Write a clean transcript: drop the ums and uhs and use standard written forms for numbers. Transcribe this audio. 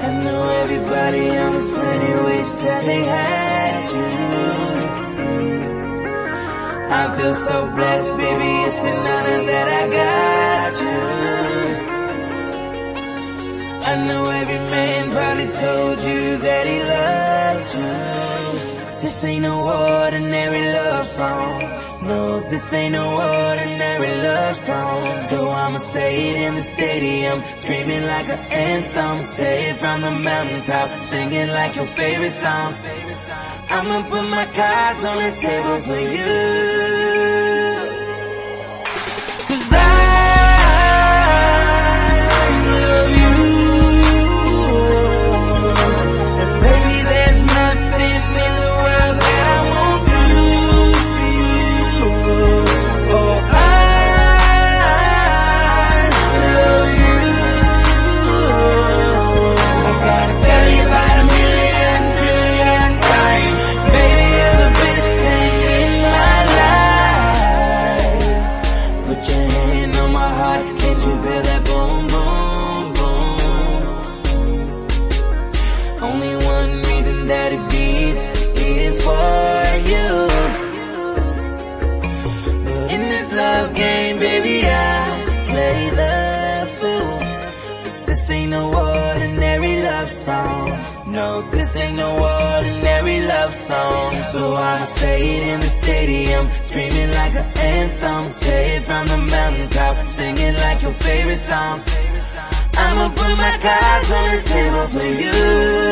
I know everybody on this planet wish that they had you. I feel so blessed, baby, it's an honor that I got you. I know every man probably told you that he loved you. This ain't no ordinary love song. No, this ain't no ordinary love song. So I'ma say it in the stadium, screaming like an anthem. Say it from the mountaintop, sing it like your favorite song. I'ma put my cards on the table for you. 'Cause I love you. And baby, there's nothing in the world that I won't do for you. Oh, I love you. I gotta tell you about a million trillion times. Baby, you're the best thing in my life. Put your hand on my heart, can't you feel that boom, boom, boom? Only one reason that it beats is for you. But in this love game, baby, I play the fool. But this ain't no ordinary love song. No, this ain't no ordinary love song. So I'ma say it in the stadium, screaming like an anthem. Say it from the mountaintop, sing it like your favorite song. I'ma put my cards on the table for you.